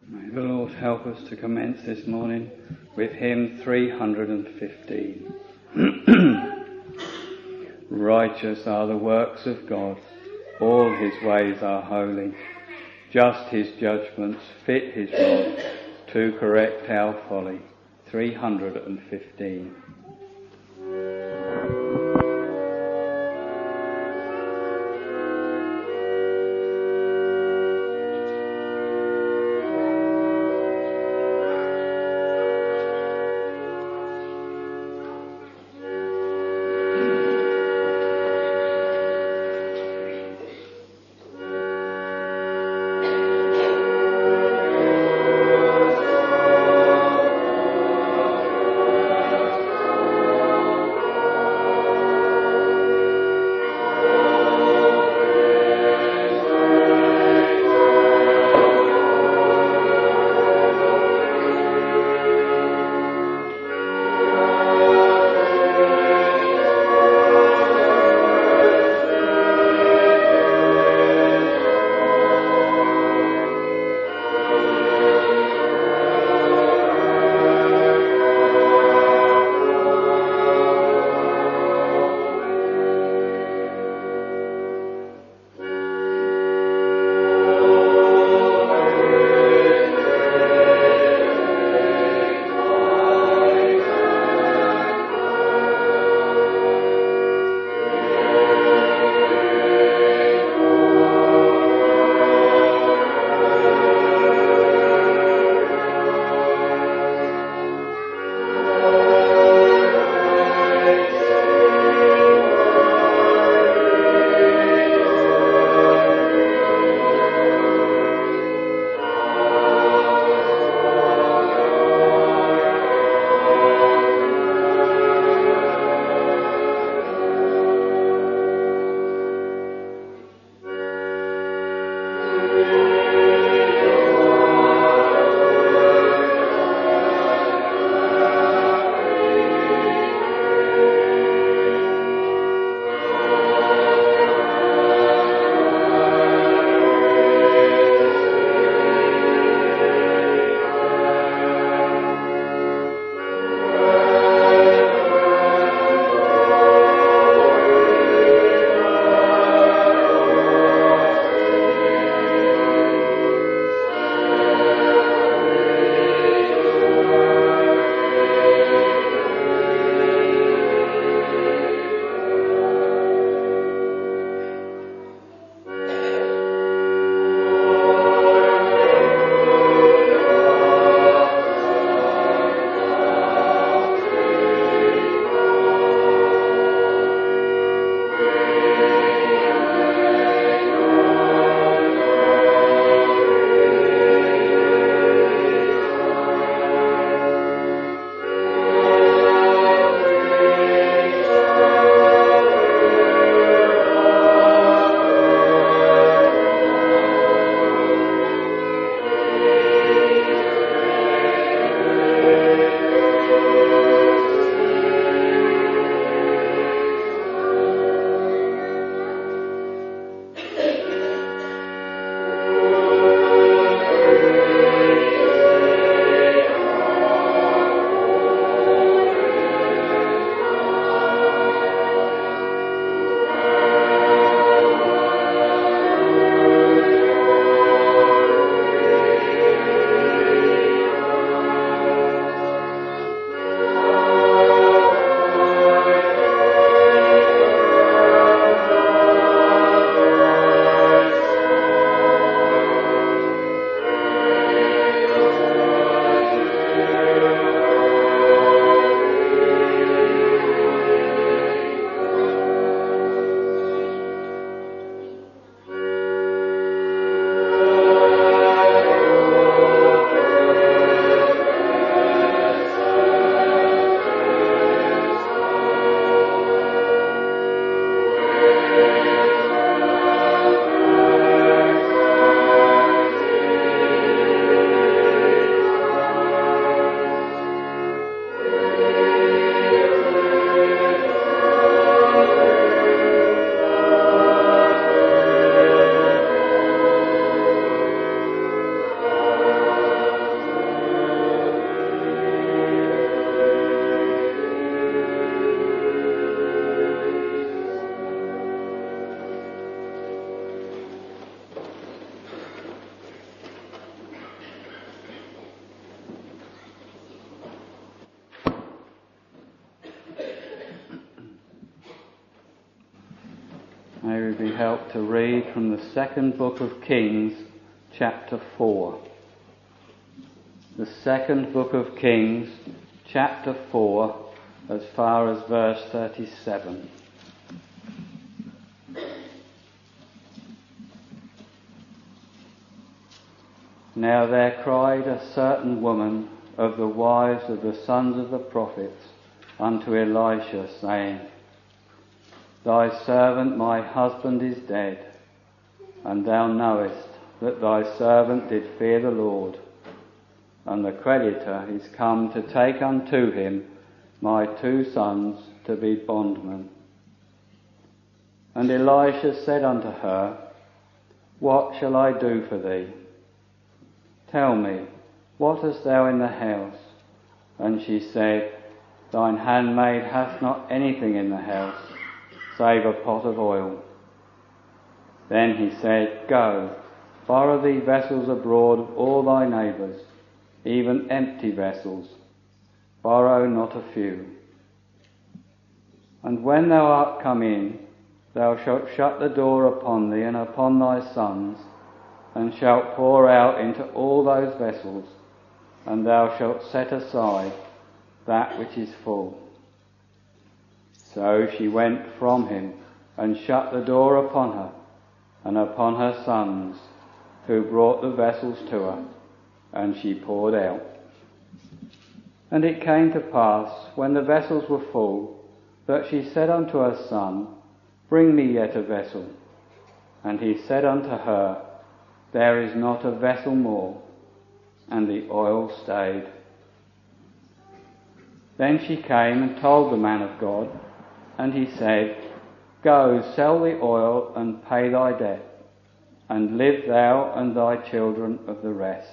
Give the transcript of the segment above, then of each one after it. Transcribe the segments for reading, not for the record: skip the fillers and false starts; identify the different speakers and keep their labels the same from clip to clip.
Speaker 1: May the Lord help us to commence this morning with hymn 315. Righteous are the works of God, all his ways are holy. Just his judgments fit his rod to correct our folly. 315. May we be helped to read from the second book of Kings, chapter 4. The second book of Kings, chapter 4, as far as verse 37. Now there cried a certain woman of the wives of the sons of the prophets unto Elisha, saying, Thy servant my husband is dead, and thou knowest that thy servant did fear the Lord, and the creditor is come to take unto him my 2 sons to be bondmen. And Elisha said unto her, What shall I do for thee? Tell me, what hast thou in the house? And she said, Thine handmaid hath not anything in the house, save a pot of oil. Then he said, Go, borrow thee vessels abroad of all thy neighbours, even empty vessels. Borrow not a few. And when thou art come in, thou shalt shut the door upon thee and upon thy sons, and shalt pour out into all those vessels, and thou shalt set aside that which is full. So she went from him, and shut the door upon her, and upon her sons, who brought the vessels to her, and she poured out. And it came to pass, when the vessels were full, that she said unto her son, Bring me yet a vessel. And he said unto her, There is not a vessel more. And the oil stayed. Then she came and told the man of God, and he said, Go, sell the oil and pay thy debt, and live thou and thy children of the rest.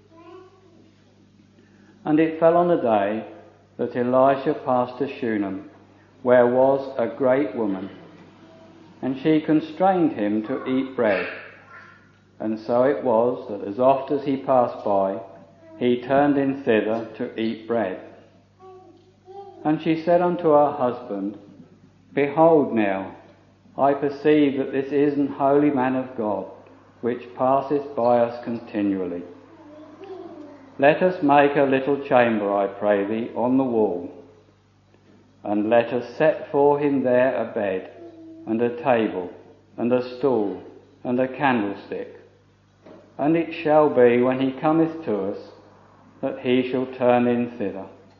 Speaker 1: And it fell on a day that Elisha passed to Shunem, where was a great woman, and she constrained him to eat bread. And so it was that as oft as he passed by, he turned in thither to eat bread. And she said unto her husband, Behold now, I perceive that this is an holy man of God, which passeth by us continually. Let us make a little chamber, I pray thee, on the wall, and let us set for him there a bed, and a table, and a stool, and a candlestick. And it shall be, when he cometh to us, that he shall turn in thither.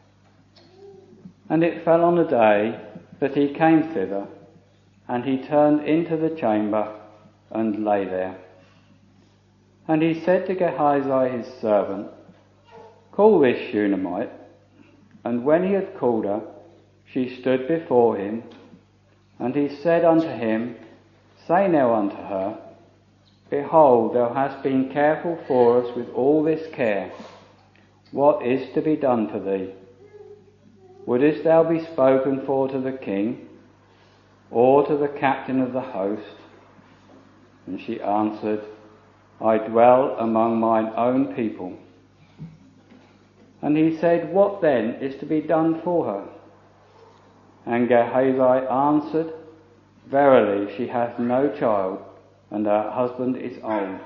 Speaker 1: And it fell on a day that he came thither, and he turned into the chamber, and lay there. And he said to Gehazi his servant, Call this Shunammite. And when he had called her, she stood before him. And he said unto him, Say now unto her, Behold, thou hast been careful for us with all this care. What is to be done to thee? Wouldest thou be spoken for to the king, or to the captain of the host? And she answered, I dwell among mine own people. And he said, What then is to be done for her? And Gehazi answered, Verily, she hath no child, and her husband is old.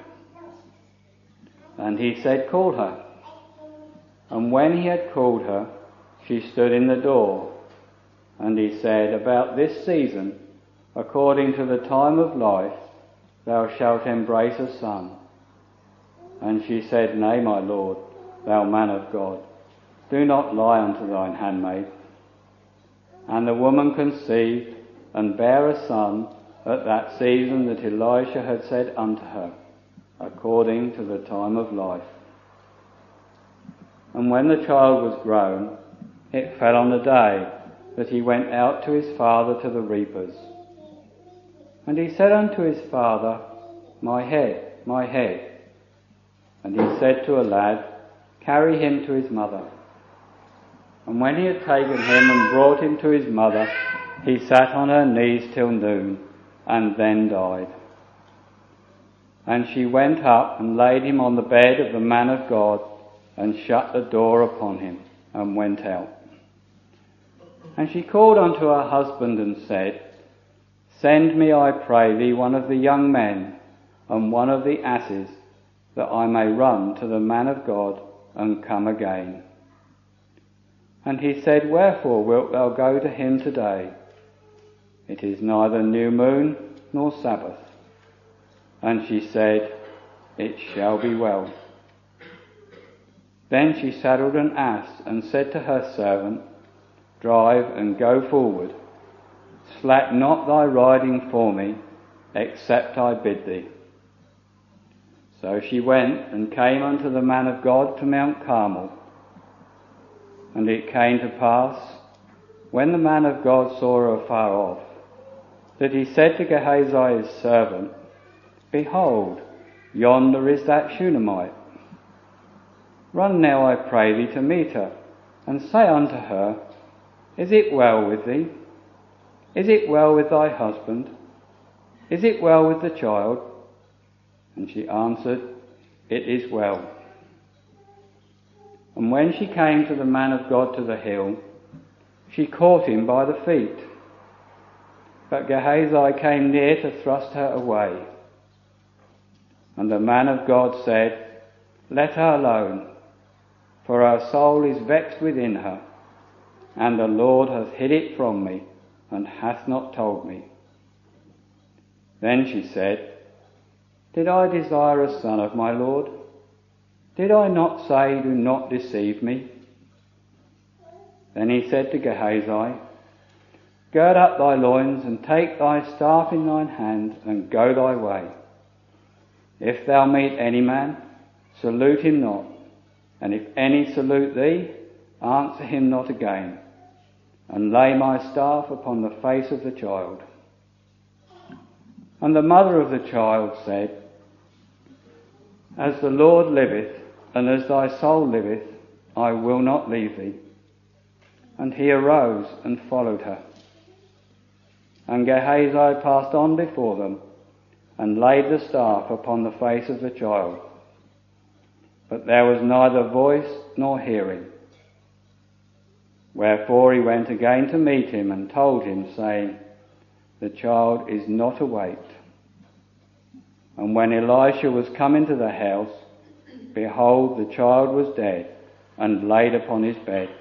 Speaker 1: And he said, Call her. And when he had called her, she stood in the door. And he said, About this season, according to the time of life, thou shalt embrace a son. And she said, Nay, my lord, thou man of God, do not lie unto thine handmaid. And the woman conceived, and bare a son at that season that Elisha had said unto her, according to the time of life. And when the child was grown, it fell on the day that he went out to his father to the reapers. And he said unto his father, My head, my head. And he said to a lad, Carry him to his mother. And when he had taken him and brought him to his mother, he sat on her knees till noon, and then died. And she went up and laid him on the bed of the man of God, and shut the door upon him, and went out. And she called unto her husband and said, Send me, I pray thee, one of the young men and one of the asses, that I may run to the man of God and come again. And he said, Wherefore wilt thou go to him today? It is neither new moon nor Sabbath. And she said, It shall be well. Then she saddled an ass and said to her servant, Drive and go forward. Slack not thy riding for me, except I bid thee. So she went and came unto the man of God to Mount Carmel. And it came to pass, when the man of God saw her afar off, that he said to Gehazi his servant, Behold, yonder is that Shunammite. Run now, I pray thee, to meet her, and say unto her, Is it well with thee? Is it well with thy husband? Is it well with the child? And she answered, It is well. And when she came to the man of God to the hill, she caught him by the feet. But Gehazi came near to thrust her away. And the man of God said, Let her alone, for her soul is vexed within her, and the Lord hath hid it from me, and hath not told me. Then she said, Did I desire a son of my Lord? Did I not say, Do not deceive me? Then he said to Gehazi, Gird up thy loins, and take thy staff in thine hand, and go thy way. If thou meet any man, salute him not, and if any salute thee, answer him not again, and lay my staff upon the face of the child. And the mother of the child said, As the Lord liveth, and as thy soul liveth, I will not leave thee. And he arose and followed her. And Gehazi passed on before them, and laid the staff upon the face of the child. But there was neither voice nor hearing. Wherefore he went again to meet him, and told him, saying, The child is not awake. And when Elisha was come into the house, behold, the child was dead, and laid upon his bed.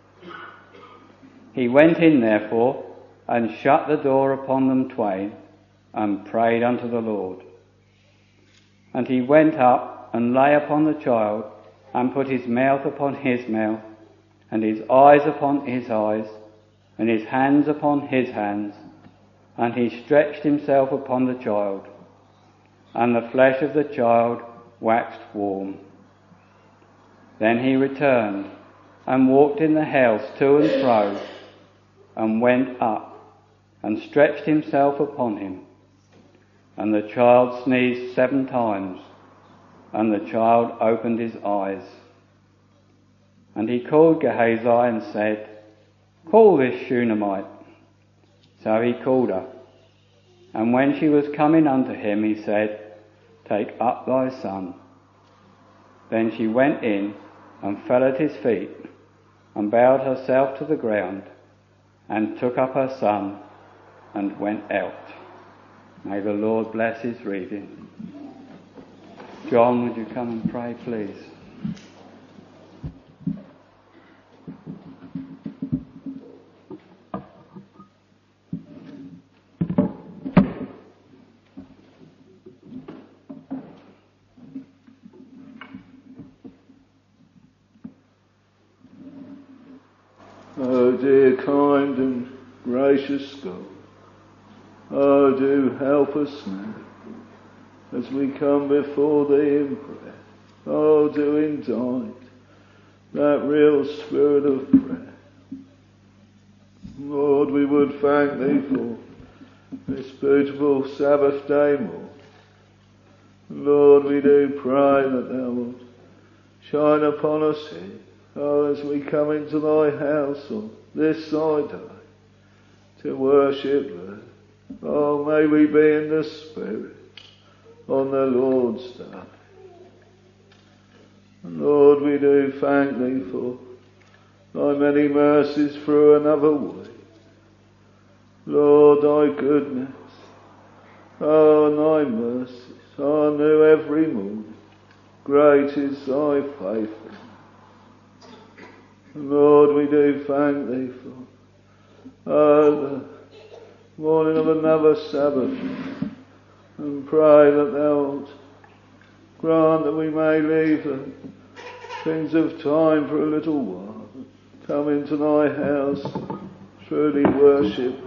Speaker 1: He went in therefore, and shut the door upon them twain, and prayed unto the Lord. And he went up, and lay upon the child, and put his mouth upon his mouth, and his eyes upon his eyes, and his hands upon his hands, and he stretched himself upon the child, and the flesh of the child waxed warm. Then he returned, and walked in the house to and fro, and went up, and stretched himself upon him. And the child sneezed 7 times, and the child opened his eyes. And he called Gehazi and said, Call this Shunammite. So he called her. And when she was coming unto him, he said, Take up thy son. Then she went in, and fell at his feet, and bowed herself to the ground, and took up her son, and went out. May the Lord bless his reading. John, would you come and pray, please?
Speaker 2: Oh, dear, kind and gracious God, oh, do help us now as we come before Thee in prayer. Oh, do indite that real spirit of prayer. Lord, we would thank Thee for this beautiful Sabbath day, Lord. Lord, we do pray that Thou wilt shine upon us here. Oh, as we come into Thy house on this side day to worship Thee. Oh, may we be in the Spirit on the Lord's day. And Lord, we do thank Thee for Thy many mercies through another week. Lord, Thy goodness Oh, thy mercies are new every morning. Great is thy faithfulness. Lord, we do thank thee for the morning of another Sabbath, and pray that thou wilt grant that we may leave the things of time for a little while, come into thy house, truly worship.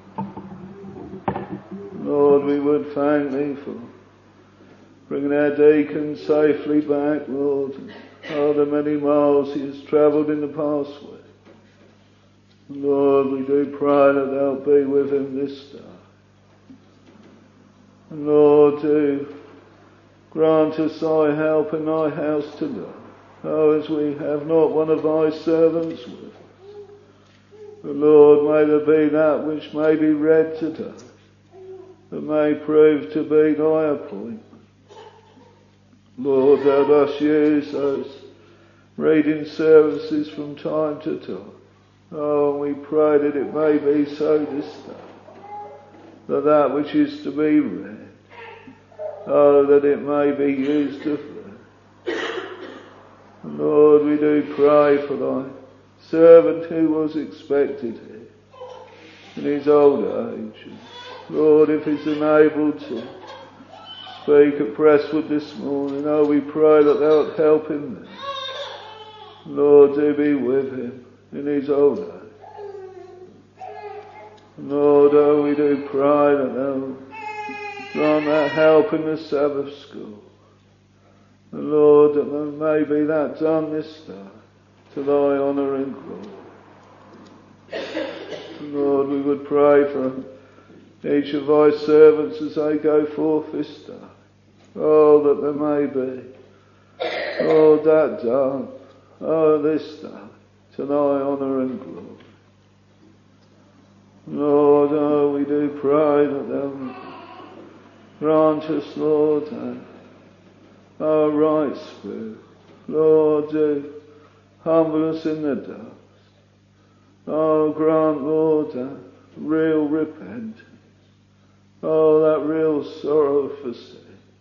Speaker 2: Lord, we would thank thee for bringing our deacon safely back, Lord. Oh, the many miles he has travelled in the past way. Lord, we do pray that thou be with him this day. And Lord, do grant us thy help in thy house today. Oh, as we have not one of thy servants with us. But Lord, may there be that which may be read today, that may prove to be thy appointment. Lord, thou dost use those reading services from time to time. Oh, we pray that it may be so this day, that which is to be read, oh, that it may be used of thee. Lord, we do pray for thy servant who was expected here in his old age. Lord, if he's unable to speak at Presswood this morning, oh, we pray that thou wilt help him there. Lord, do be with him in his old age. Lord, oh, we do pray that thou grant that help in the Sabbath school. And Lord, that there may be that done this day to thy honour and glory. And Lord, we would pray for each of thy servants as they go forth this day. Oh, that there may be, oh, that done, oh, this day, to thy honour and glory. Lord, oh, we do pray that thou grant us, Lord, our right spirit. Lord, do humble us in the dust. Oh, grant, Lord, real repentance. Oh, that real sorrow for sin.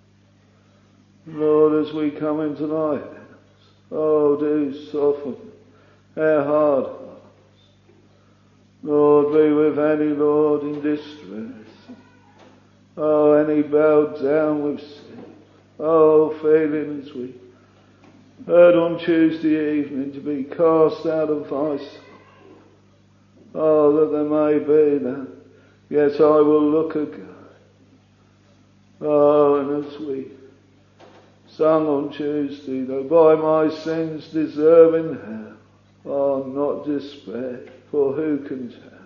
Speaker 2: Lord, as we come into thy house, oh, do soften our hard hearts. Lord, be with any, Lord, in distress. Oh, any bowed down with sin. Oh, feeling as we heard on Tuesday evening to be cast out of thy sight. Oh, that there may be that, yes, I will look again. Oh, and as we sung on Tuesday, though by my sins deserving hell, oh, not despair, for who can tell?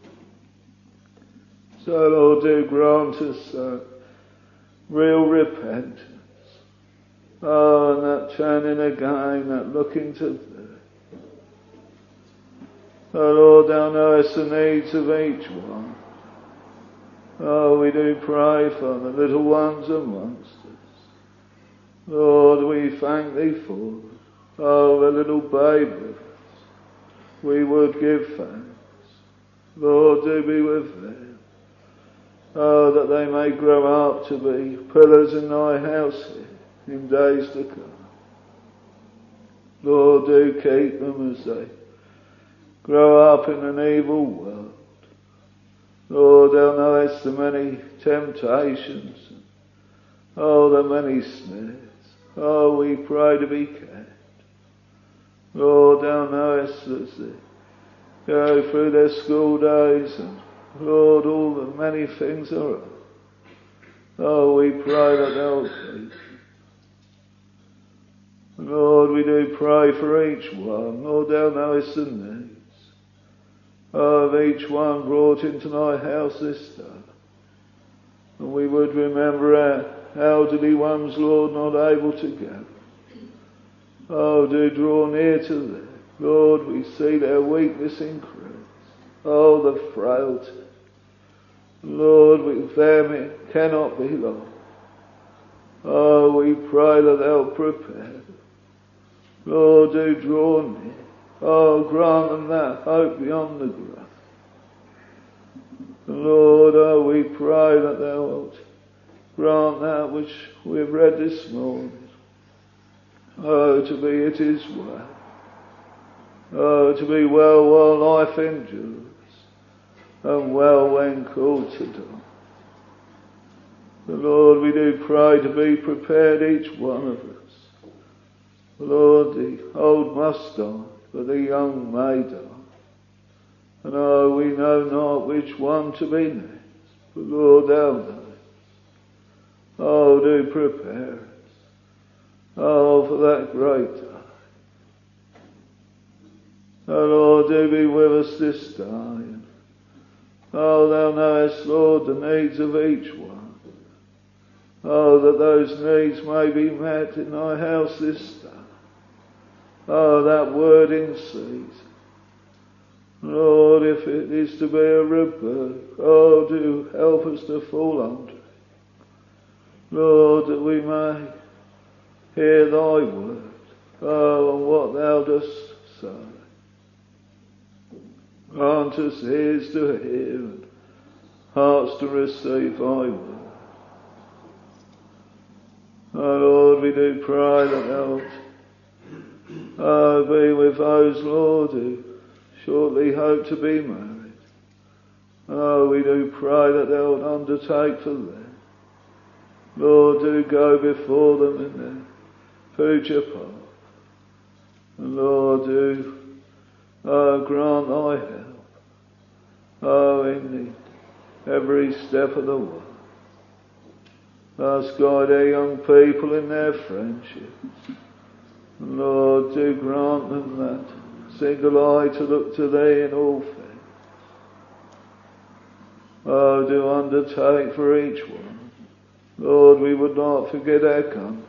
Speaker 2: So, Lord, do grant us real repentance. Oh, and that turning again, that looking to thee. Oh, Lord, thou knowest the needs of each one. Oh, we do pray for the little ones amongst us. Lord, we thank thee for them. Oh, the little babe with us. We would give thanks. Lord, do be with them. Oh, that they may grow up to be pillars in thy house here in days to come. Lord, do keep them as they grow up in an evil world. Lord, thou knowest the many temptations, oh, the many snares. Oh, we pray to be kept. Lord, thou knowest as they go through their school days, and Lord, all the many things are up. Oh, we pray that thou wilt keep. Lord, we do pray for each one. Lord, thou knowest the needs of each one brought into thy house this day. And we would remember our elderly ones, Lord, not able to gather. Oh, do draw near to them. Lord, we see their weakness increase. Oh, the frailty. Lord, with them it cannot be long. Oh, we pray that thou prepare. Lord, do draw near. Oh, grant them that hope beyond the grave. Lord, oh, we pray that thou wilt grant that which we have read this morning. Oh, to be it is well. Oh, to be well while life endures, and well when called to die. The Lord, we do pray to be prepared, each one of us. The Lord, the old must die, but the young may die. And oh, we know not which one to be next, but Lord, thou knowest. Oh, do prepare us. Oh, for that great day. Oh, Lord, do be with us this day. And, oh, thou knowest, Lord, the needs of each one. Oh, that those needs may be met in thy house this day. Oh, that word in season. Lord, if it is to be a rebuke, oh, do help us to fall under it. Lord, that we may hear thy word, oh, and what thou dost say. Grant us ears to hear and hearts to receive thy word. Oh, Lord, we do pray that thou be with those, Lord, who shortly hope to be married. Oh, we do pray that thou wilt undertake for them. Lord, do go before them in their future path. And Lord, do grant thy help. Oh, in every step of the way. Thus guide our young people in their friendships. And Lord, do grant them that single eye to look to thee in all things. Oh, do undertake for each one. Lord, we would not forget our country.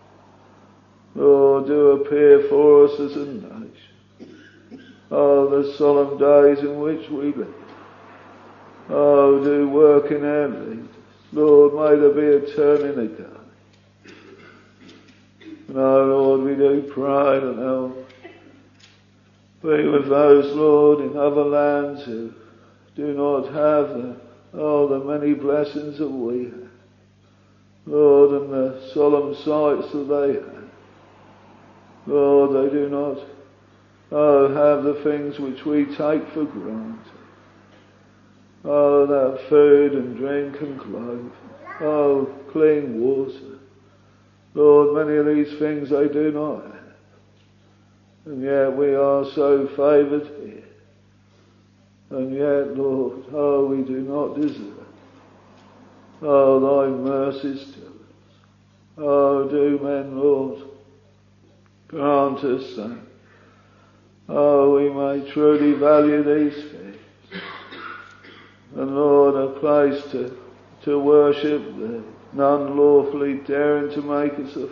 Speaker 2: Lord, do appear for us as a nation. Oh, the solemn days in which we live. Oh, do work in our leaders. Lord, may there be a turn in the day. And oh, Lord, we do pray that thou be with those, Lord, in other lands who do not have the many blessings that we have. Lord, and the solemn sights that they have. Lord, they do not, have the things which we take for granted. Oh, that food and drink and clothing. Oh, clean water. Lord, many of these things they do not have. And yet we are so favoured here. And yet, Lord, oh, we do not deserve. Oh, thy mercies to us. Oh, do men, Lord, grant us that. Oh, we may truly value these things. And Lord, a place to worship thee, none lawfully daring to make us afraid.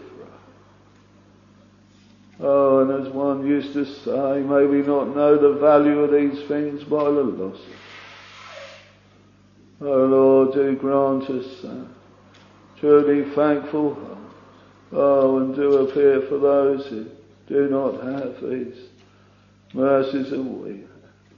Speaker 2: Oh, and as one used to say, may we not know the value of these things by the loss. Oh Lord, do grant us that truly thankful heart. Oh, and do appear for those who do not have these mercies that we have.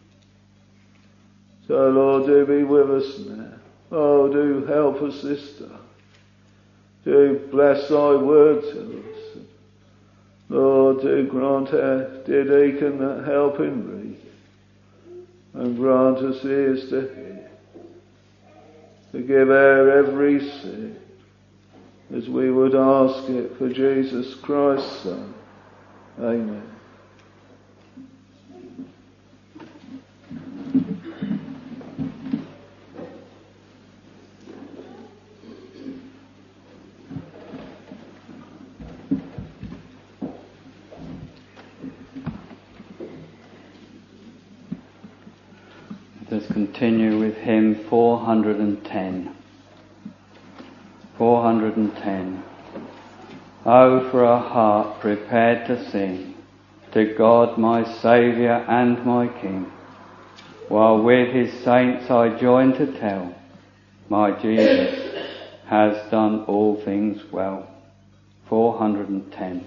Speaker 2: So Lord, do be with us now. Oh, do help us this day. Do bless thy word to us. Lord, do grant our dear deacon that help in reading. And grant us ears to hear. Forgive our every sin, as we would ask it for Jesus Christ's Son. Amen.
Speaker 1: Let us continue with hymn 410. 410. Oh, for a heart prepared to sing to God my Saviour and my King, while with his saints I join to tell, my Jesus has done all things well. 410.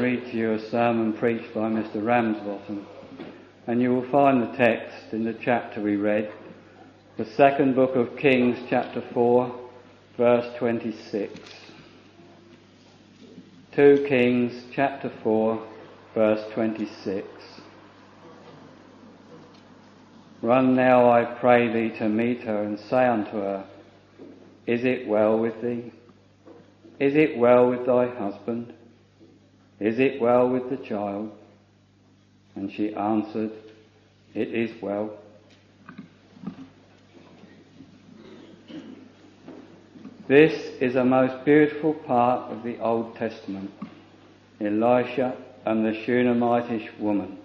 Speaker 1: read to you a sermon preached by Mr. Ramsbottom, and you will find the text in the chapter we read, the second book of Kings, chapter 4, verse 26. 2 Kings, chapter 4, verse 26. Run now, I pray thee, to meet her, and say unto her, Is it well with thee? Is it well with thy husband? Is it well with the child? And she answered, It is well. This is a most beautiful part of the Old Testament, Elisha and the Shunammitish woman.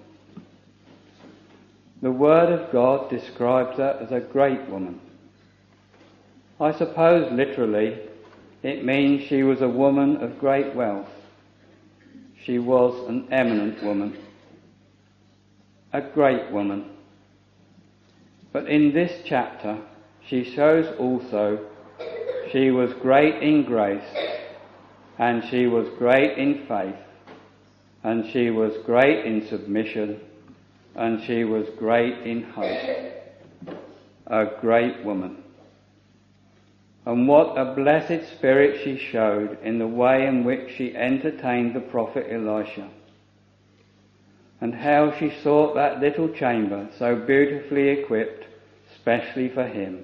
Speaker 1: The Word of God describes her as a great woman. I suppose literally it means she was a woman of great wealth. She was an eminent woman, a great woman. But in this chapter she shows also she was great in grace, and she was great in faith, and she was great in submission, and she was great in hope. A great woman. And what a blessed spirit she showed in the way in which she entertained the prophet Elisha, and how she sought that little chamber so beautifully equipped specially for him.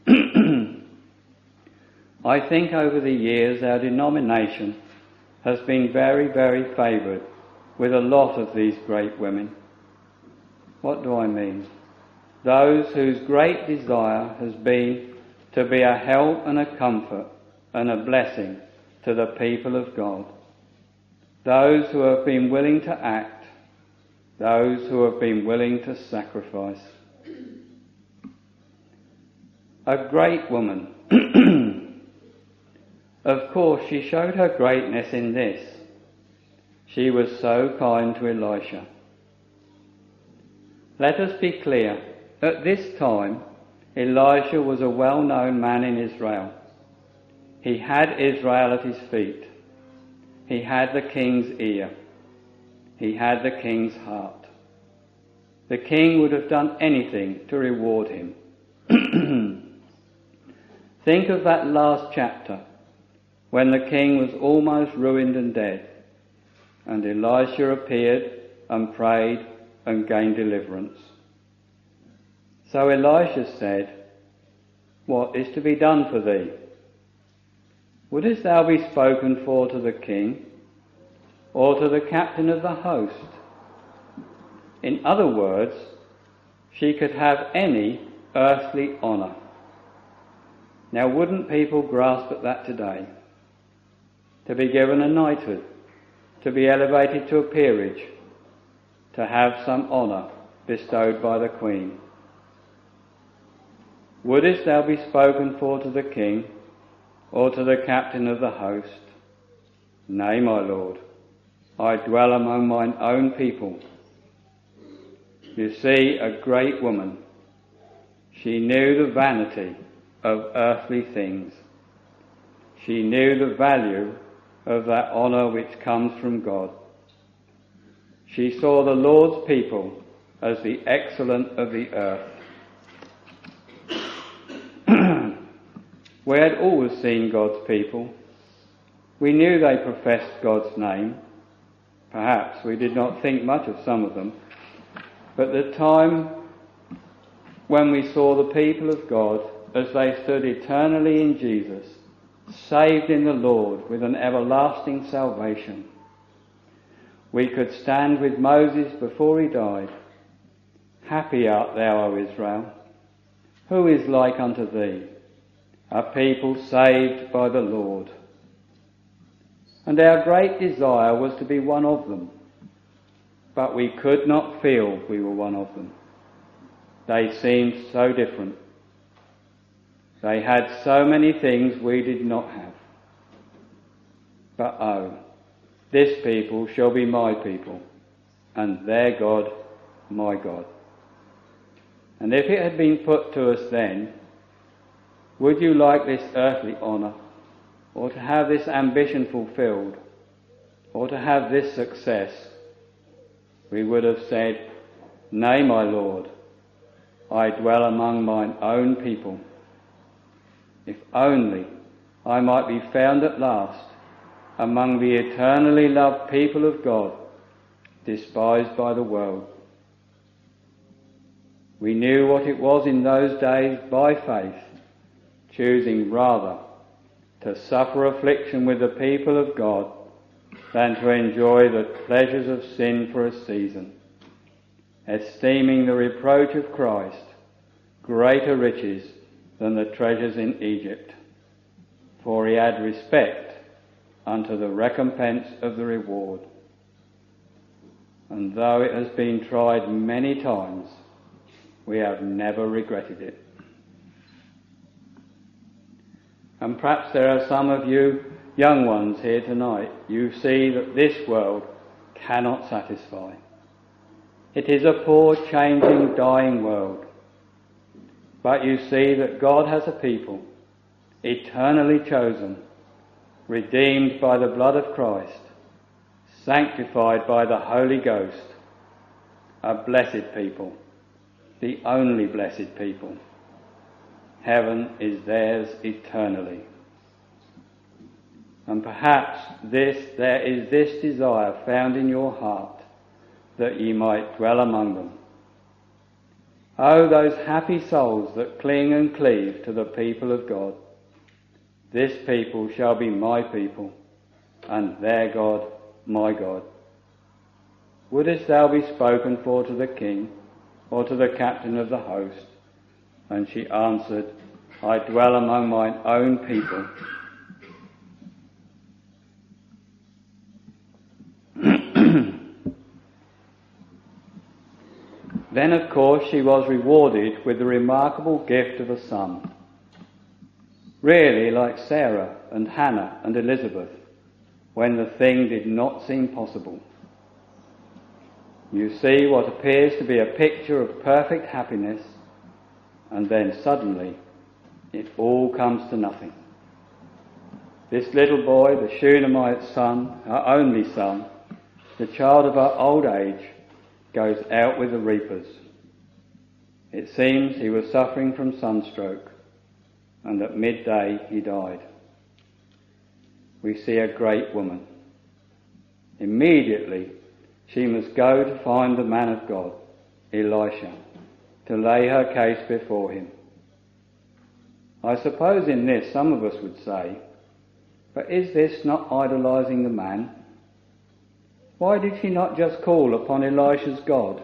Speaker 1: I think over the years our denomination has been very, very favoured with a lot of these great women. What do I mean? Those whose great desire has been to be a help and a comfort and a blessing to the people of God. Those who have been willing to act, those who have been willing to sacrifice. A great woman. Of course, she showed her greatness in this. She was so kind to Elisha. Let us be clear. At this time, Elisha was a well-known man in Israel. He had Israel at his feet. He had the king's ear. He had the king's heart. The king would have done anything to reward him. Think of that last chapter, when the king was almost ruined and dead, and Elisha appeared and prayed and gained deliverance. So Elisha said, What is to be done for thee? Wouldest thou be spoken for to the king, or to the captain of the host? In other words, she could have any earthly honour. Now, wouldn't people grasp at that today? To be given a knighthood, to be elevated to a peerage, to have some honour bestowed by the Queen. Wouldest thou be spoken for to the king, or to the captain of the host? Nay, my lord, I dwell among mine own people. You see, a great woman. She knew the vanity of earthly things. She knew the value of that honour which comes from God. She saw the Lord's people as the excellent of the earth. We had always seen God's people. We knew they professed God's name. Perhaps we did not think much of some of them. But the time when we saw the people of God as they stood eternally in Jesus, saved in the Lord with an everlasting salvation, we could stand with Moses before he died. Happy art thou, O Israel. Who is like unto thee? A people saved by the Lord. And our great desire was to be one of them. But we could not feel we were one of them. They seemed so different. They had so many things we did not have. But oh, this people shall be my people, and their God my God. And if it had been put to us then, would you like this earthly honour, or to have this ambition fulfilled? or to have this success, we would have said, "Nay, my Lord, I dwell among mine own people. If only I might be found at last among the eternally loved people of God, despised by the world." We knew what it was in those days by faith, choosing rather to suffer affliction with the people of God than to enjoy the pleasures of sin for a season, esteeming the reproach of Christ greater riches than the treasures in Egypt, for he had respect unto the recompense of the reward. And though it has been tried many times, we have never regretted it. And perhaps there are some of you young ones here tonight. You see that this world cannot satisfy. It is a poor, changing, dying world. But you see that God has a people, eternally chosen, redeemed by the blood of Christ, sanctified by the Holy Ghost, a blessed people, the only blessed people. Heaven is theirs eternally. And perhaps there is this desire found in your heart, that ye might dwell among them. Oh, those happy souls that cling and cleave to the people of God. This people shall be my people, and their God my God. Wouldest thou be spoken for to the king, or to the captain of the host? And she answered, I dwell among mine own people. Then, of course, she was rewarded with the remarkable gift of a son. Really like Sarah and Hannah and Elizabeth, when the thing did not seem possible. You see what appears to be a picture of perfect happiness, and then suddenly it all comes to nothing. This little boy, the Shunammite son, our only son, the child of our old age, goes out with the reapers. It seems he was suffering from sunstroke, and at midday he died. We see a great woman. Immediately she must go to find the man of God, Elisha, to lay her case before him. I suppose in this some of us would say, but is this not idolizing the man? Why did she not just call upon Elisha's God?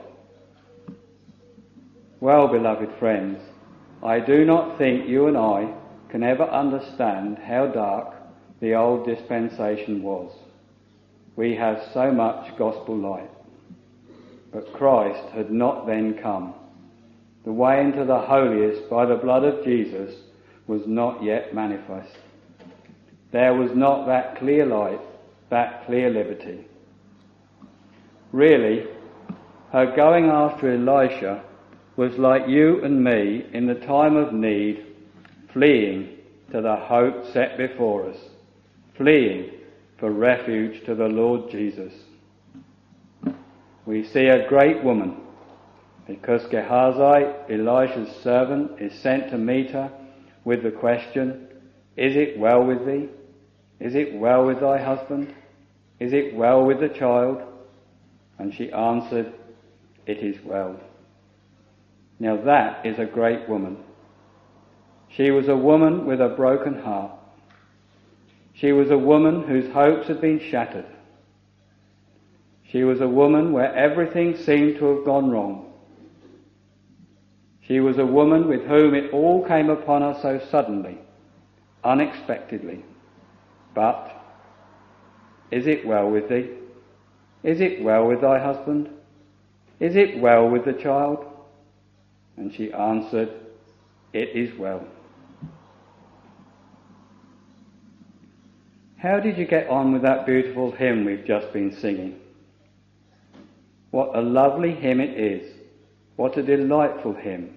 Speaker 1: Well, beloved friends, I do not think you and I can ever understand how dark the old dispensation was. We have so much gospel light. But Christ had not then come. The way into the holiest by the blood of Jesus was not yet manifest. There was not that clear light, that clear liberty. Really, her going after Elisha was like you and me in the time of need, fleeing to the hope set before us, fleeing for refuge to the Lord Jesus. We see a great woman, because Gehazi, Elisha's servant, is sent to meet her with the question, Is it well with thee? Is it well with thy husband? Is it well with the child? And she answered, It is well. Now that is a great woman. She was a woman with a broken heart. She was a woman whose hopes had been shattered. She was a woman where everything seemed to have gone wrong. She was a woman with whom it all came upon her so suddenly, unexpectedly. But, is it well with thee? Is it well with thy husband? Is it well with the child? And she answered, It is well. How did you get on with that beautiful hymn we've just been singing? What a lovely hymn it is. What a delightful hymn.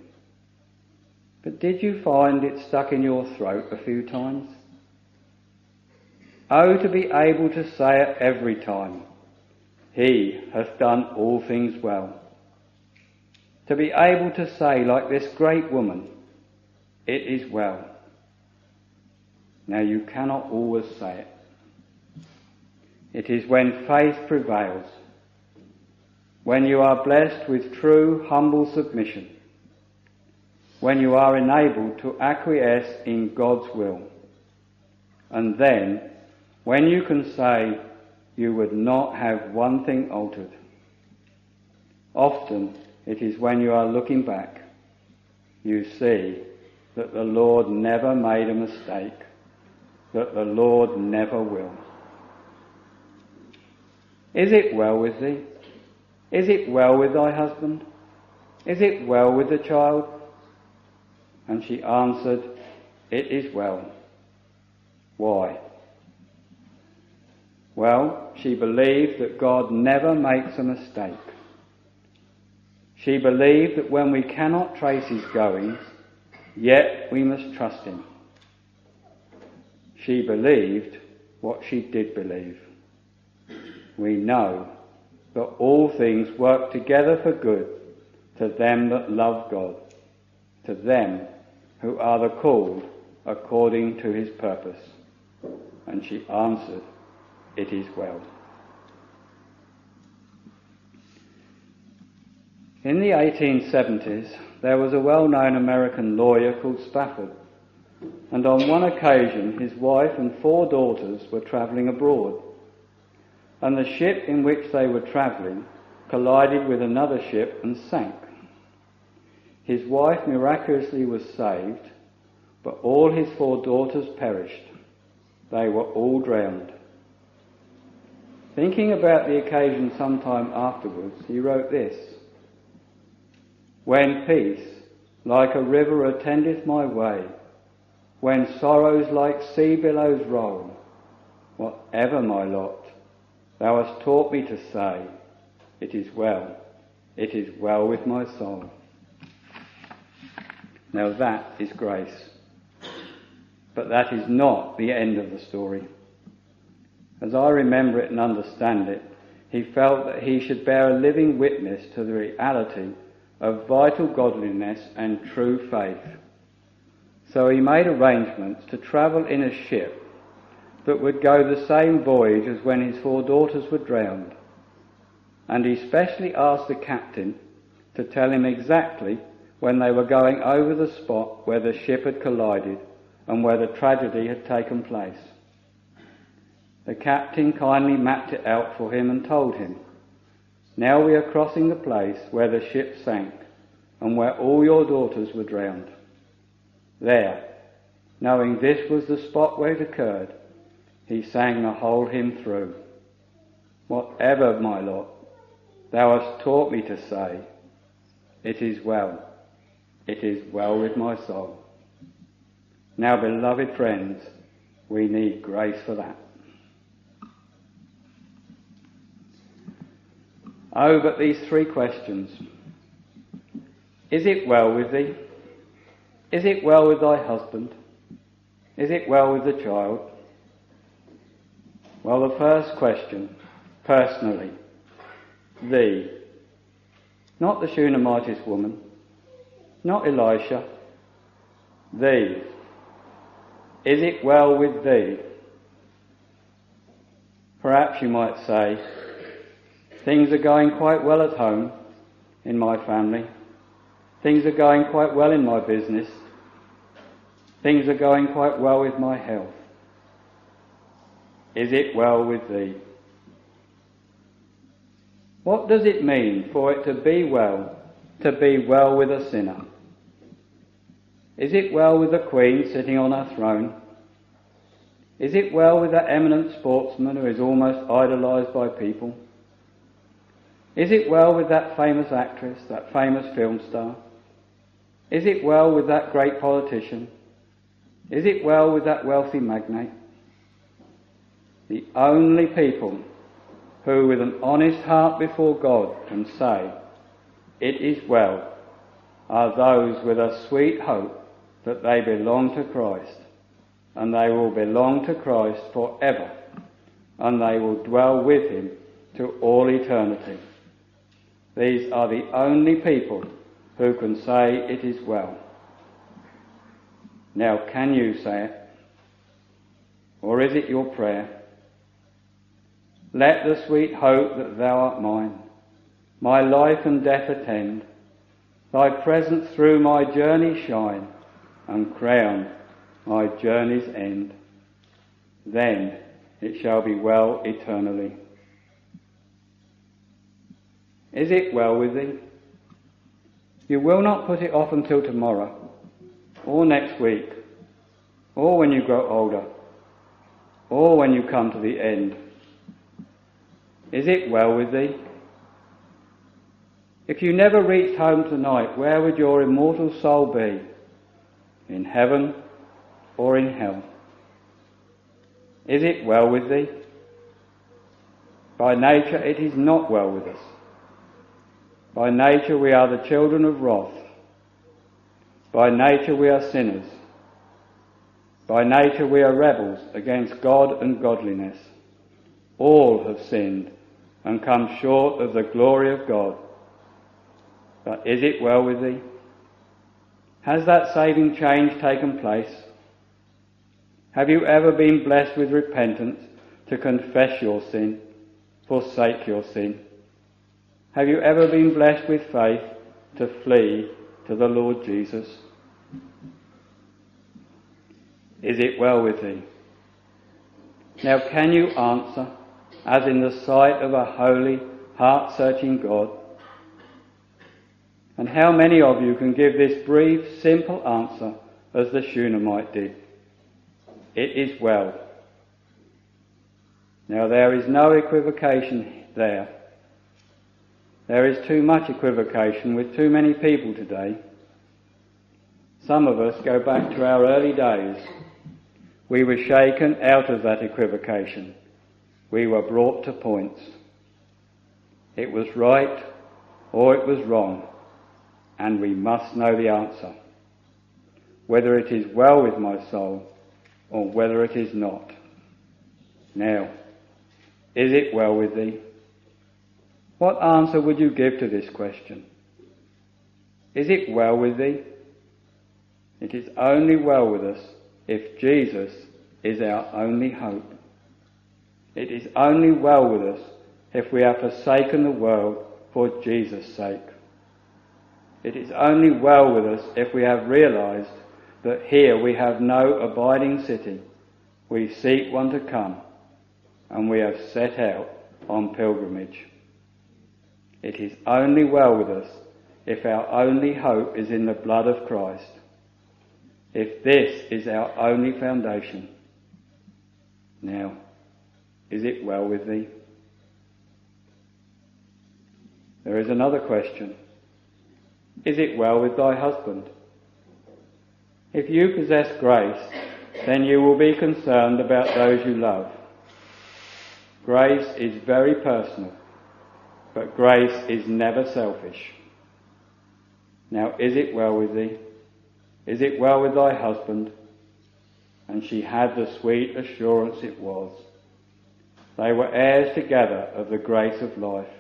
Speaker 1: But did you find it stuck in your throat a few times? Oh, to be able to say it every time, He hath done all things well. To be able to say, like this great woman, it is well. Now you cannot always say it. It is when faith prevails, when you are blessed with true humble submission, when you are enabled to acquiesce in God's will, and then when you can say you would not have one thing altered. Often it is when you are looking back, you see that the Lord never made a mistake, that the Lord never will. Is it well with thee? Is it well with thy husband? Is it well with the child? And she answered, it is well. Why? Well, she believed that God never makes a mistake. She believed that when we cannot trace his goings, yet we must trust him. She believed what she did believe. We know that all things work together for good to them that love God, to them who are the called according to his purpose. And she answered, it is well. In the 1870s, there was a well-known American lawyer called Spafford, and on one occasion his wife and 4 daughters were travelling abroad, and the ship in which they were travelling collided with another ship and sank. His wife miraculously was saved, but all his 4 daughters perished. They were all drowned. Thinking about the occasion some time afterwards, he wrote this: when peace, like a river, attendeth my way, when sorrows like sea billows roll, whatever my lot, thou hast taught me to say, it is well with my soul. Now that is grace. But that is not the end of the story. As I remember it and understand it, he felt that he should bear a living witness to the reality of vital godliness and true faith. So he made arrangements to travel in a ship that would go the same voyage as when his 4 daughters were drowned. And he specially asked the captain to tell him exactly when they were going over the spot where the ship had collided and where the tragedy had taken place. The captain kindly mapped it out for him and told him, now we are crossing the place where the ship sank and where all your daughters were drowned. There, knowing this was the spot where it occurred, he sang the whole hymn through. Whatever my lot, thou hast taught me to say, it is well with my soul. Now, beloved friends, we need grace for that. Oh, but these 3 questions. Is it well with thee? Is it well with thy husband? Is it well with the child? Well, the first question, personally, thee. Not the Shunammite woman, not Elisha, thee. Is it well with thee? Perhaps you might say, things are going quite well at home, in my family. Things are going quite well in my business. Things are going quite well with my health. Is it well with thee? What does it mean for it to be well with a sinner? Is it well with the Queen sitting on her throne? Is it well with that eminent sportsman who is almost idolised by people? Is it well with that famous actress, that famous film star? Is it well with that great politician? Is it well with that wealthy magnate? The only people who with an honest heart before God can say, it is well, are those with a sweet hope that they belong to Christ and they will belong to Christ forever, and they will dwell with him to all eternity. These are the only people who can say it is well. Now, can you say it? Or is it your prayer? Let the sweet hope that thou art mine, my life and death attend, thy presence through my journey shine, and crown my journey's end. Then it shall be well eternally. Is it well with thee? You will not put it off until tomorrow, or next week, or when you grow older, or when you come to the end. Is it well with thee? If you never reached home tonight, where would your immortal soul be? In heaven or in hell? Is it well with thee? By nature it is not well with us. By nature we are the children of wrath. By nature we are sinners. By nature we are rebels against God and godliness. All have sinned and come short of the glory of God. But is it well with thee? Has that saving change taken place? Have you ever been blessed with repentance to confess your sin, forsake your sin? Have you ever been blessed with faith to flee to the Lord Jesus? Is it well with thee? Now can you answer, as in the sight of a holy, heart-searching God? And how many of you can give this brief, simple answer as the Shunammite did? It is well. Now there is no equivocation there. There is too much equivocation with too many people today. Some of us go back to our early days. We were shaken out of that equivocation. We were brought to points. It was right or it was wrong, and we must know the answer, whether it is well with my soul or whether it is not. Now, is it well with thee? What answer would you give to this question? Is it well with thee? It is only well with us if Jesus is our only hope. It is only well with us if we have forsaken the world for Jesus' sake. It is only well with us if we have realised that here we have no abiding city. We seek one to come, and we have set out on pilgrimage. It is only well with us if our only hope is in the blood of Christ, if this is our only foundation. Now, is it well with thee? There is another question. Is it well with thy husband? If you possess grace, then you will be concerned about those you love. Grace is very personal, but grace is never selfish. Now, is it well with thee? Is it well with thy husband? And she had the sweet assurance it was. They were heirs together of the grace of life.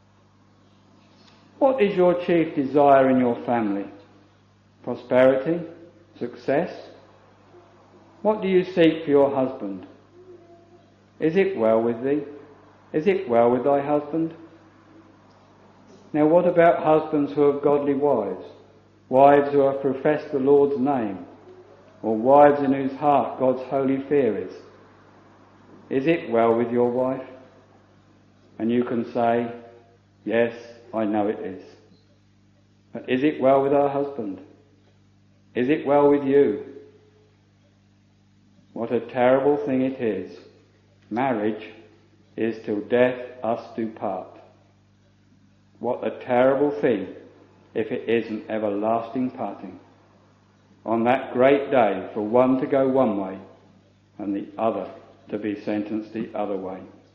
Speaker 1: What is your chief desire in your family? Prosperity? Success? What do you seek for your husband? Is it well with thee? Is it well with thy husband? Now what about husbands who have godly wives? Wives who have professed the Lord's name? Or wives in whose heart God's holy fear is? Is it well with your wife? And you can say, yes, I know it is. But is it well with our husband? Is it well with you? What a terrible thing it is. Marriage is till death us do part. What a terrible thing if it isn't everlasting parting. On that great day for one to go one way and the other to be sentenced the other way.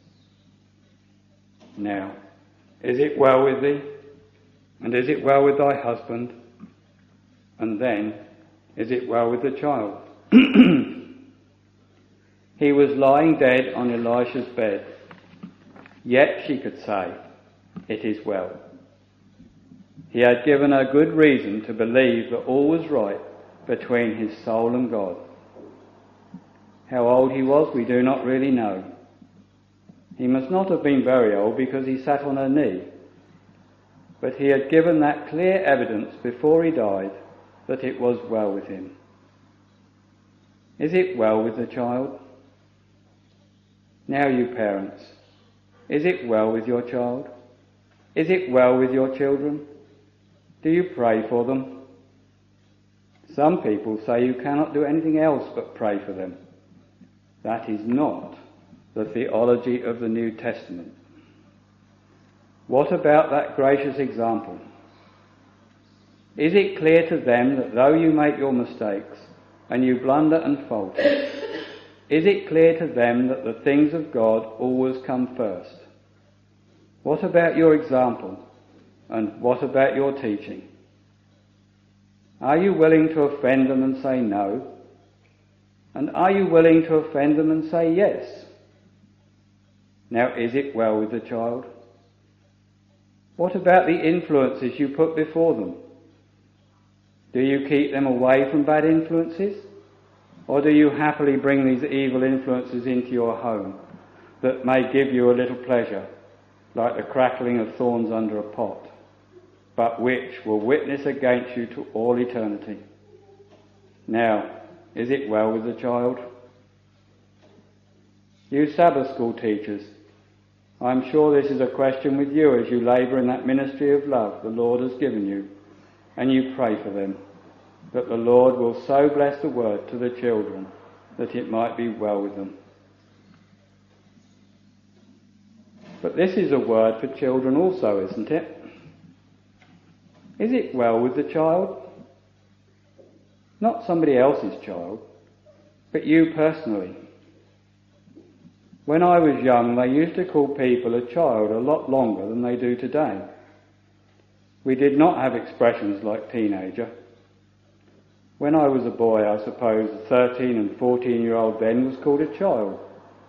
Speaker 1: Now, is it well with thee? And is it well with thy husband? And then, is it well with the child? He was lying dead on Elisha's bed. Yet she could say, "It is well." He had given her good reason to believe that all was right between his soul and God. How old he was, we do not really know. He must not have been very old because he sat on her knee. But he had given that clear evidence before he died that it was well with him. Is it well with the child? Now you parents, is it well with your child? Is it well with your children? Do you pray for them? Some people say you cannot do anything else but pray for them. That is not the theology of the New Testament. What about that gracious example? Is it clear to them that though you make your mistakes and you blunder and falter, is it clear to them that the things of God always come first? What about your example? And what about your teaching? Are you willing to offend them and say no? And are you willing to offend them and say yes? Now, is it well with the child? What about the influences you put before them? Do you keep them away from bad influences? Or do you happily bring these evil influences into your home that may give you a little pleasure, like the crackling of thorns under a pot, but which will witness against you to all eternity? Now, is it well with the child? You Sabbath school teachers, I'm sure this is a question with you as you labour in that ministry of love the Lord has given you, and you pray for them, that the Lord will so bless the word to the children that it might be well with them. But this is a word for children also, isn't it? Is it well with the child? Not somebody else's child, but you personally. When I was young, they used to call people a child a lot longer than they do today. We did not have expressions like teenager. When I was a boy, I suppose the 13 and 14-year-old then was called a child.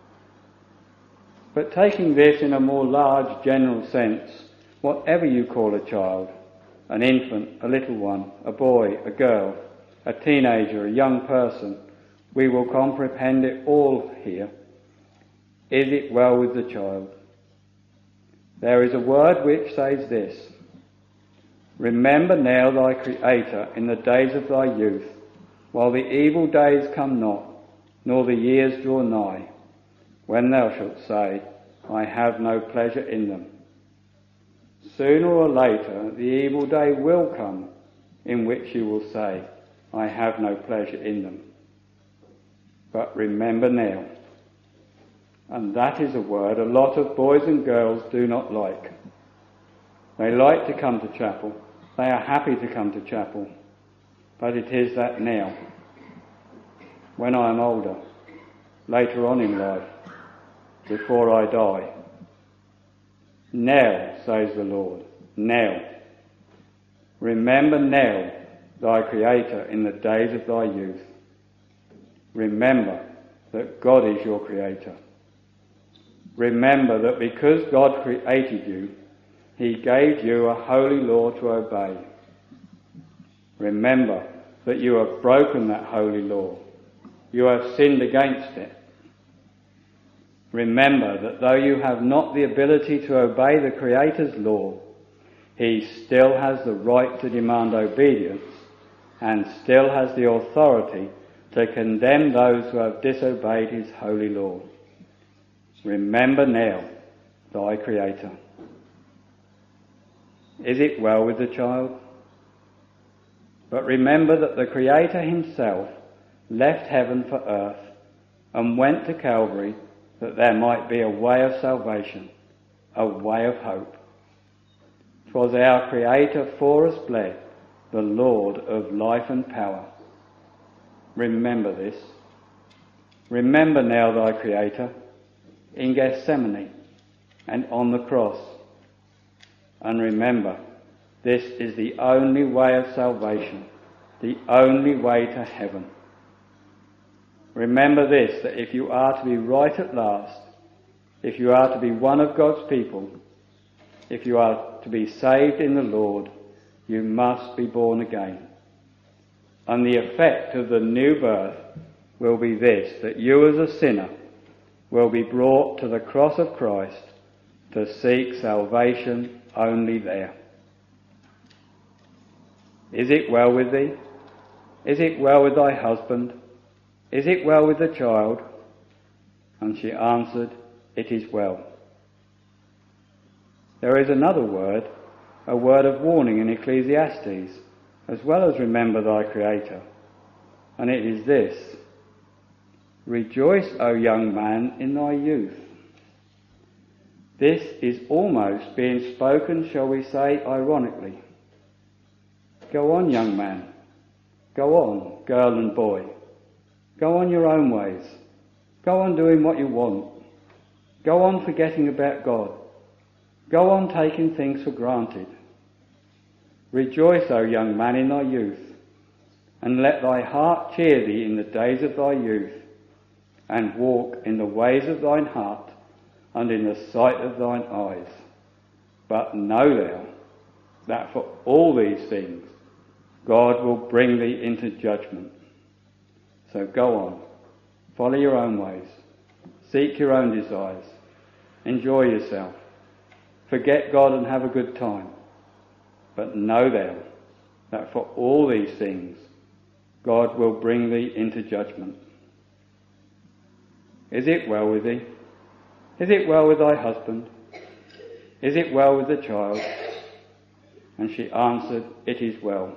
Speaker 1: But taking this in a more large general sense, whatever you call a child, an infant, a little one, a boy, a girl, a teenager, a young person, we will comprehend it all here. Is it well with the child? There is a word which says this: remember now thy Creator in the days of thy youth, while the evil days come not, nor the years draw nigh, when thou shalt say, I have no pleasure in them. Sooner or later the evil day will come, in which you will say, I have no pleasure in them. But remember now. And that is a word a lot of boys and girls do not like. They like to come to chapel. They are happy to come to chapel. But it is that now. When I am older, later on in life, before I die. Now, says the Lord, now. Remember now thy Creator in the days of thy youth. Remember that God is your Creator. Remember that because God created you, he gave you a holy law to obey. Remember that you have broken that holy law. You have sinned against it. Remember that though you have not the ability to obey the Creator's law, he still has the right to demand obedience and still has the authority to condemn those who have disobeyed his holy law. Remember now thy Creator. Is it well with the child? But remember that the Creator himself left heaven for earth and went to Calvary that there might be a way of salvation, a way of hope. 'Twas our Creator for us bled, the Lord of life and power. Remember this. Remember now thy Creator in Gethsemane and on the cross. And remember, this is the only way of salvation, the only way to heaven. remember this, that if you are to be right at last, if you are to be one of God's people, if you are to be saved in the Lord, you must be born again. And the effect of the new birth will be this, that you as a sinner will be brought to the cross of Christ to seek salvation only there. Is it well with thee? Is it well with thy husband? Is it well with the child? And she answered, It is well. There is another word, a word of warning in Ecclesiastes, as well as remember thy Creator. And it is this: Rejoice, O young man, in thy youth. This is almost being spoken, shall we say, ironically. Go on, young man. Go on, girl and boy. Go on your own ways. Go on doing what you want. Go on forgetting about God. Go on taking things for granted. Rejoice, O young man, in thy youth, and let thy heart cheer thee in the days of thy youth, and walk in the ways of thine heart, and in the sight of thine eyes. But know thou that for all these things God will bring thee into judgment. So go on, follow your own ways, seek your own desires, enjoy yourself, forget God and have a good time. But know thou that for all these things God will bring thee into judgment. Is it well with thee? Is it well with thy husband? Is it well with the child? And she answered, It is well.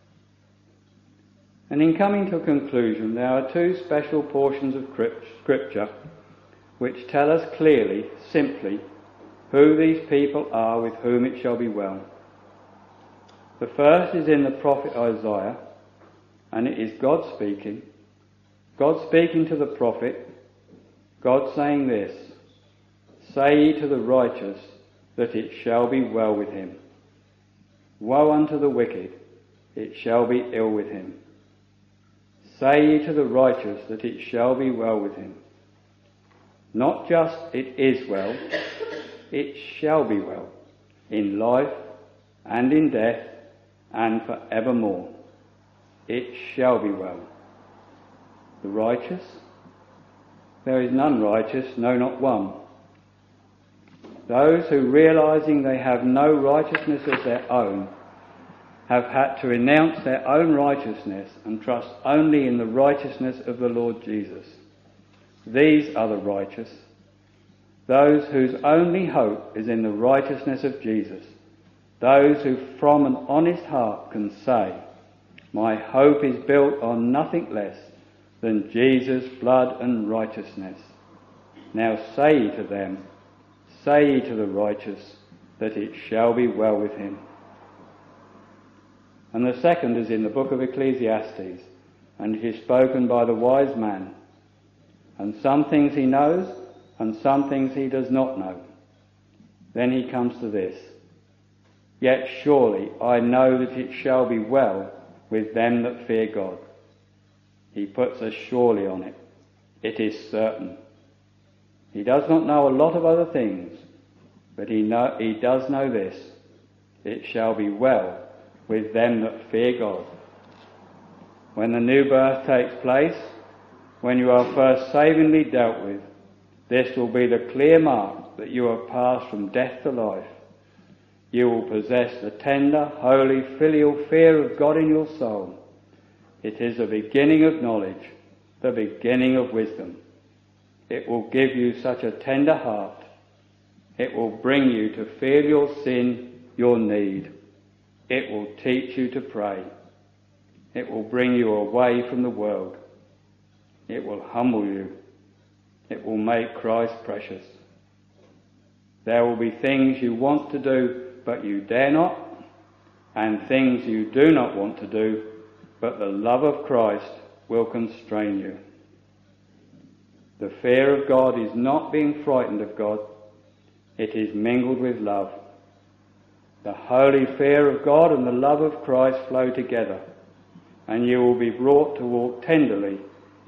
Speaker 1: And in coming to a conclusion, there are two special portions of Scripture which tell us clearly, simply, who these people are with whom it shall be well. The first is in the prophet Isaiah, and it is God speaking to the prophet, God saying this: Say ye to the righteous that it shall be well with him. Woe unto the wicked, it shall be ill with him. Say ye to the righteous that it shall be well with him. Not just it is well, it shall be well, in life and in death and for evermore. It shall be well. The righteous? There is none righteous, no, not one. Those who, realizing they have no righteousness of their own, have had to renounce their own righteousness and trust only in the righteousness of the Lord Jesus. These are the righteous, those whose only hope is in the righteousness of Jesus, those who from an honest heart can say, My hope is built on nothing less than Jesus' blood and righteousness. Now say ye to them, say ye to the righteous, that it shall be well with him. And the second is in the book of Ecclesiastes, and it is spoken by the wise man. And some things he knows, and some things he does not know. Then he comes to this: Yet surely I know that it shall be well with them that fear God. He puts a surely on it. It is certain. He does not know a lot of other things, but he does know this: it shall be well with them that fear God. When the new birth takes place, when you are first savingly dealt with, this will be the clear mark that you have passed from death to life. You will possess the tender, holy, filial fear of God in your soul. It is the beginning of knowledge, the beginning of wisdom. It will give you such a tender heart. It will bring you to feel your sin, your need. It will teach you to pray. It will bring you away from the world. It will humble you. It will make Christ precious. There will be things you want to do, but you dare not, and things you do not want to do, but the love of Christ will constrain you. The fear of God is not being frightened of God. It is mingled with love. The holy fear of God and the love of Christ flow together, and you will be brought to walk tenderly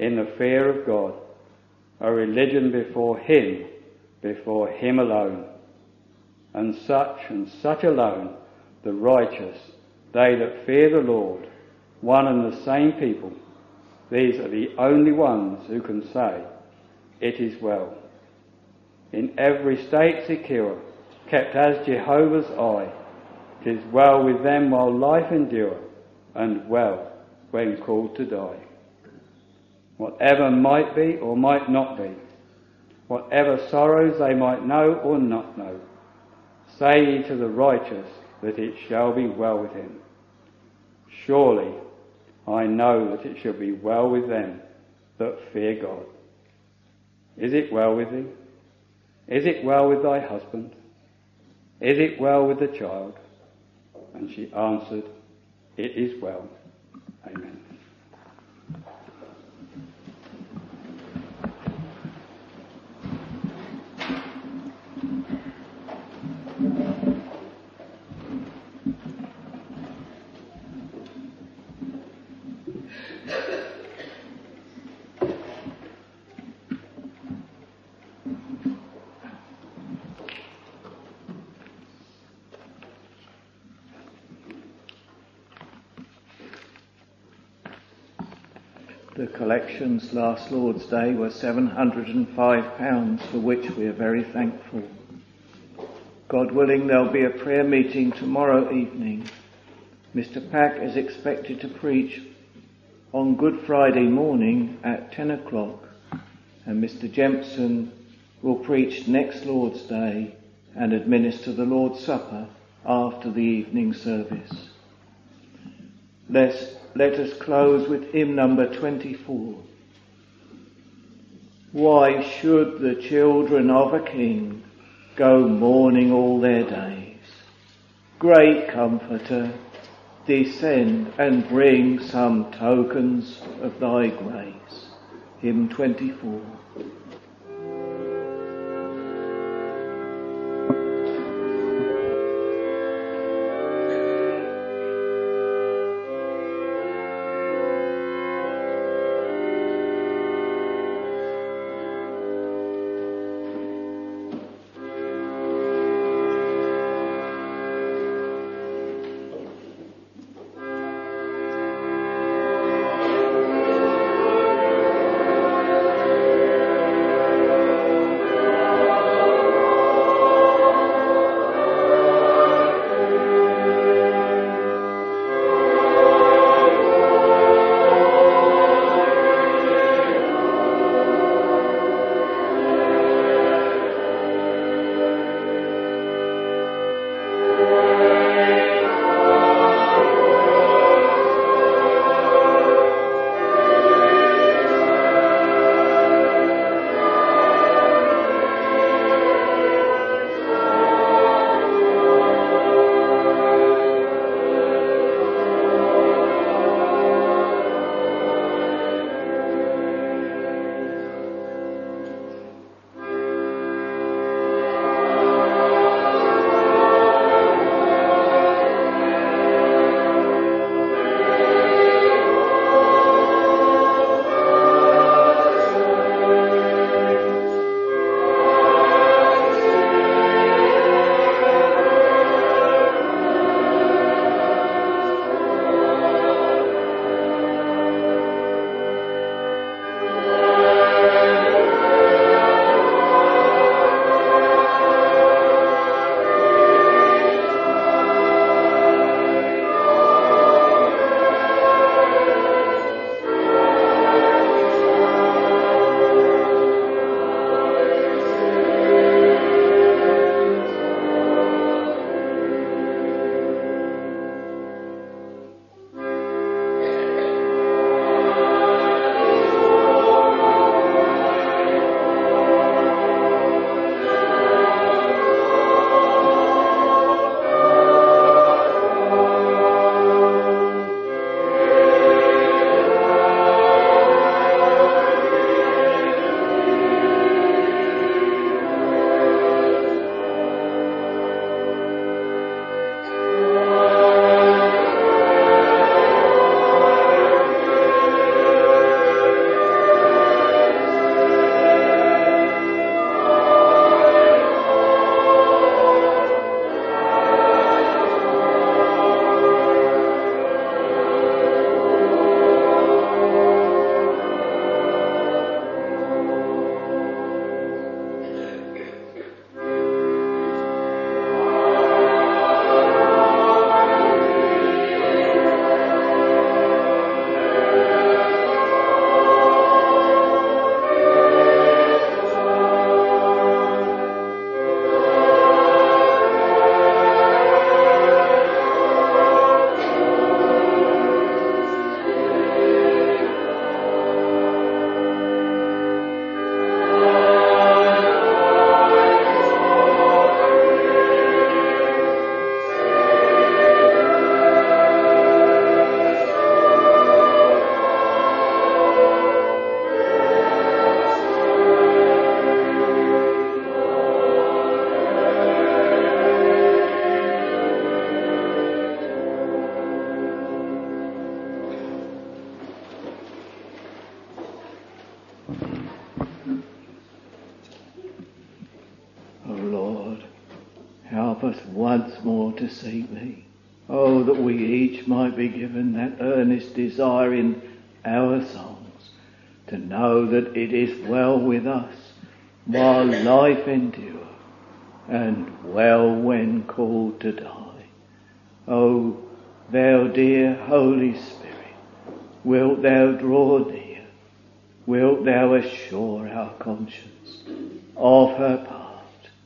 Speaker 1: in the fear of God, a religion before him alone, and such alone, the righteous, they that fear the Lord, one and the same people. These are the only ones who can say, it is well. In every state secure, kept as Jehovah's eye, 'tis well with them while life endure, and well when called to die. Whatever might be or might not be, whatever sorrows they might know or not know, say ye to the righteous that it shall be well with him. Surely I know that it shall be well with them that fear God. Is it well with thee? Is it well with thy husband? Is it well with the child? And she answered, it is well. Amen.
Speaker 2: The collections last Lord's Day were £705, for which we are very thankful. God willing, there'll be a prayer meeting tomorrow evening. Mr. Pack is expected to preach on Good Friday morning at 10 o'clock, and Mr. Jempson will preach next Lord's Day and administer the Lord's Supper after the evening service. Let us close with hymn number 24. Why should the children of a king go mourning all their days? Great Comforter, descend and bring some tokens of thy grace. Hymn 24. O Lord, help us once more to seek Thee. Oh, that we each might be given that earnest desire in our souls to know that it is well with us while life endures, and well when called to die. O Thou dear Holy Spirit, wilt Thou draw near, wilt Thou assure our conscience of her part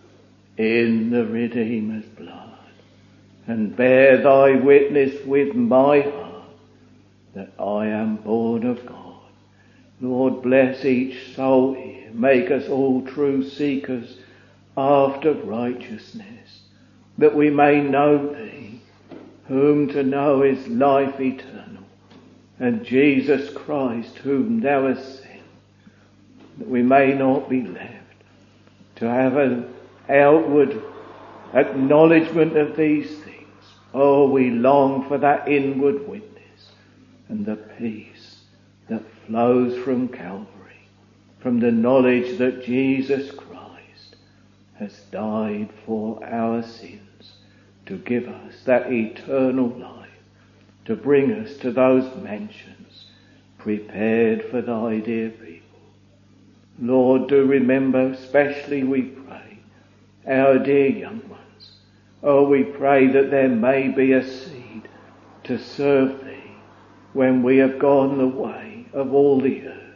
Speaker 2: in the Redeemer's blood, and bear Thy witness with my heart that I am born of God. Lord, bless each soul here. Make us all true seekers after righteousness, that we may know Thee, whom to know is life eternal, and Jesus Christ, whom Thou hast sent, that we may not be left to have an outward acknowledgement of these things. Oh, we long for that inward witness and the peace that flows from Calvary, from the knowledge that Jesus Christ has died for our sins to give us that eternal life, to bring us to those mansions prepared for Thy dear people. Lord, do remember, especially we pray, our dear young ones. Oh, we pray that there may be a seed to serve Thee when we have gone the way of all the earth.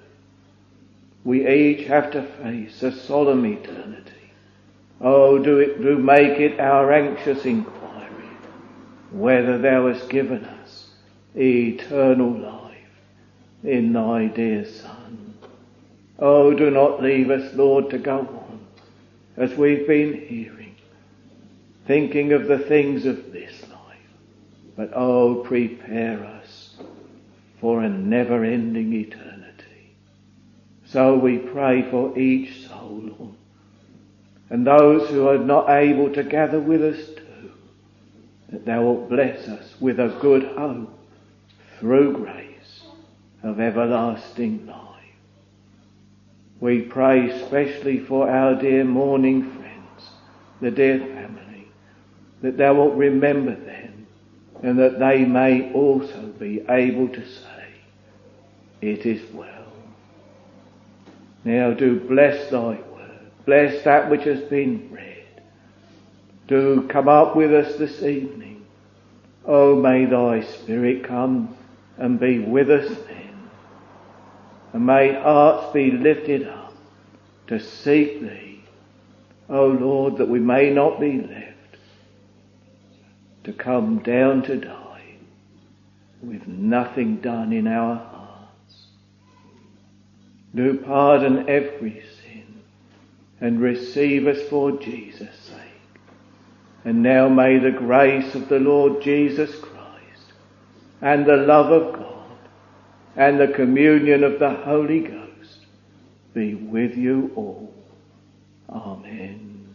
Speaker 2: We each have to face a solemn eternity. Oh, do make it our anxious inquiry whether Thou hast given us eternal life in Thy dear Son. Oh, do not leave us, Lord, to go on as we've been hearing, thinking of the things of this life, but oh, prepare us for a never-ending eternity. So we pray for each soul, Lord, and those who are not able to gather with us too, that Thou wilt bless us with a good hope through grace of everlasting life. We pray especially for our dear mourning friends, the dear family, that Thou wilt remember them, and that they may also be able to say, it is well. Now do bless Thy word, bless that which has been read. Do come up with us this evening. Oh, may Thy Spirit come and be with us then. And may hearts be lifted up to seek Thee, O Lord, that we may not be left to come down to die with nothing done in our hearts. Do pardon every sin and receive us for Jesus' sake. And now may the grace of the Lord Jesus Christ and the love of God and the communion of the Holy Ghost be with you all. Amen.